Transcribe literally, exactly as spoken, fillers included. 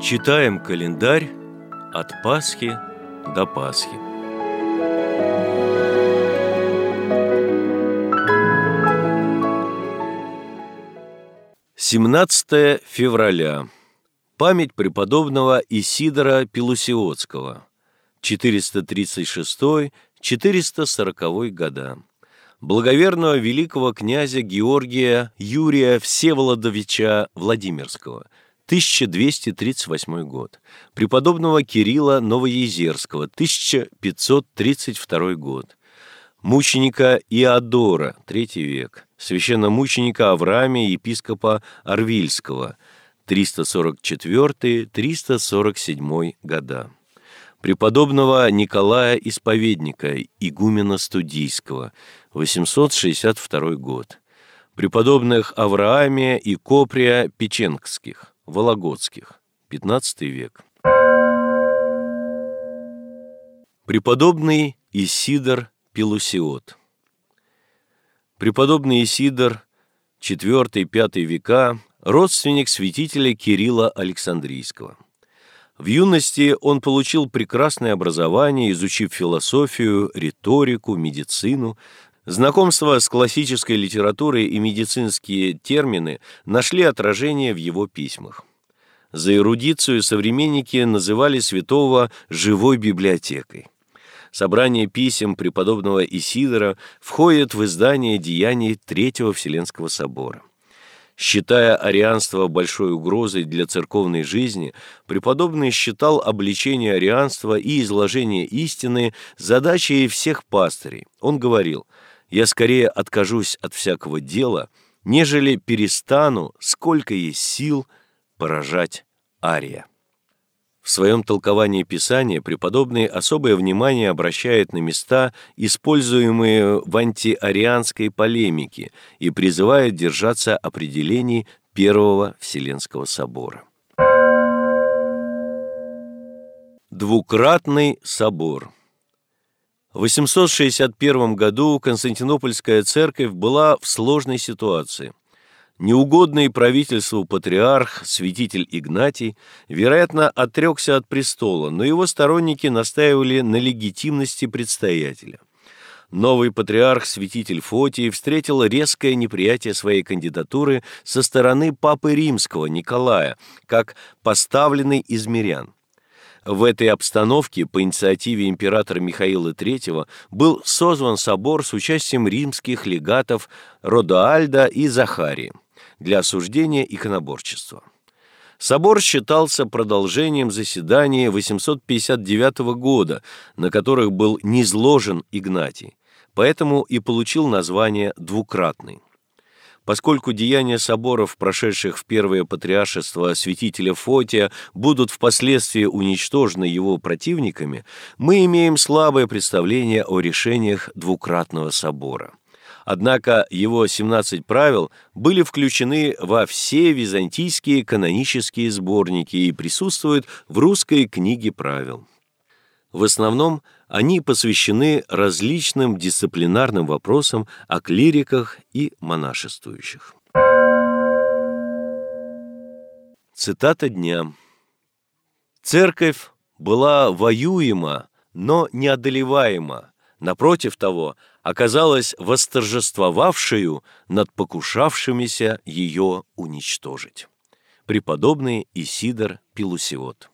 Читаем календарь от Пасхи до Пасхи. семнадцатое февраля. Память преподобного Исидора Пелусиотского. четыреста тридцать шестой — четыреста сороковой года. Благоверного великого князя Георгия Юрия Всеволодовича Владимирского. тысяча двести тридцать восьмой год. Преподобного Кирилла Новоезерского. тысяча пятьсот тридцать второй год. Мученика Иодора, третий век. Священномученика Авраамия, епископа Арвильского. триста сорок четвёртый — триста сорок седьмой года. Преподобного Николая Исповедника, игумена Студийского. восемьсот шестьдесят второй год. Преподобных Авраамия и Коприя Печенгских, Вологодских, пятнадцатый век. Преподобный Исидор Пелусиот. Преподобный Исидор, четвёртый-пятый века, родственник святителя Кирилла Александрийского. В юности он получил прекрасное образование, изучив философию, риторику, медицину. Знакомство с классической литературой и медицинские термины нашли отражение в его письмах. За эрудицию современники называли святого «живой библиотекой». Собрание писем преподобного Исидора входит в издание деяний Третьего Вселенского собора. Считая арианство большой угрозой для церковной жизни, преподобный считал обличение арианства и изложение истины задачей всех пастырей. Он говорил: «Я скорее откажусь от всякого дела, нежели перестану, сколько есть сил, поражать ария». В своем толковании Писания преподобный особое внимание обращает на места, используемые в антиарианской полемике, и призывает держаться определений Первого Вселенского собора. Двукратный собор. В восемьсот шестьдесят первом году Константинопольская церковь была в сложной ситуации. Неугодный правительству патриарх, святитель Игнатий, вероятно, отрекся от престола, но его сторонники настаивали на легитимности предстоятеля. Новый патриарх, святитель Фотий, встретил резкое неприятие своей кандидатуры со стороны папы римского Николая, как поставленный из мирян. В этой обстановке по инициативе императора Михаила третьего был созван собор с участием римских легатов Родоальда и Захарии для осуждения иконоборчества. Собор считался продолжением заседаний восемьсот пятьдесят девятого года, на которых был низложен Игнатий, поэтому и получил название «двукратный». Поскольку деяния соборов, прошедших в первое патриаршество святителя Фотия, будут впоследствии уничтожены его противниками, мы имеем слабое представление о решениях двукратного собора. Однако его семнадцать правил были включены во все византийские канонические сборники и присутствуют в русской книге правил. В основном они посвящены различным дисциплинарным вопросам о клириках и монашествующих. Цитата дня. «Церковь была воюема, но неодолеваема, напротив того, оказалась восторжествовавшую над покушавшимися ее уничтожить». Преподобный Исидор Пелусиот.